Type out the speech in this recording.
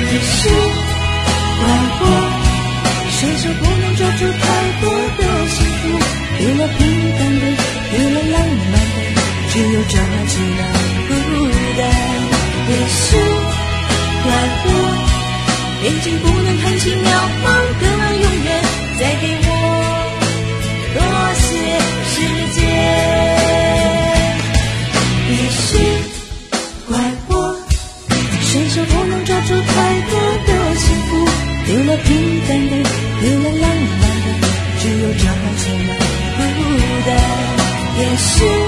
也许怪我伸手不能抓住太多的幸福，有了平淡的，有了浪漫的，只有这寂寥孤单。也许怪我眼睛不能看清了某个人永远再给我多些时间。也许怪我伸手不能抓住太多的幸福，有了平淡的，有了浪漫的，只有这寂寥孤单。也许